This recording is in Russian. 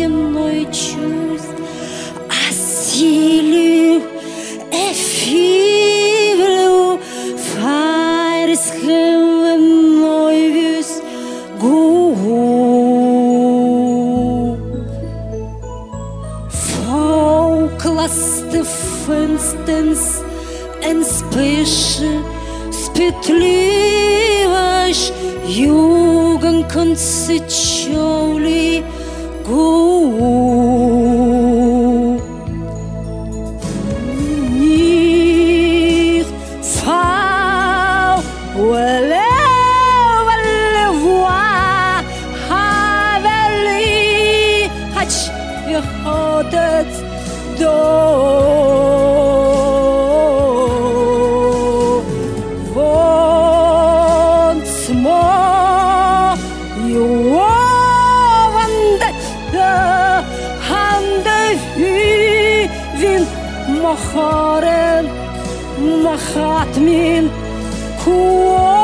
земной чувств, осилию эфиру фарисхем noivis gub. Fauklaste finstens en spische spytlyvash jugen konsicholi gub. Nicht fau wele voir haveli hach vyhodet do Macharen, machat min kuo.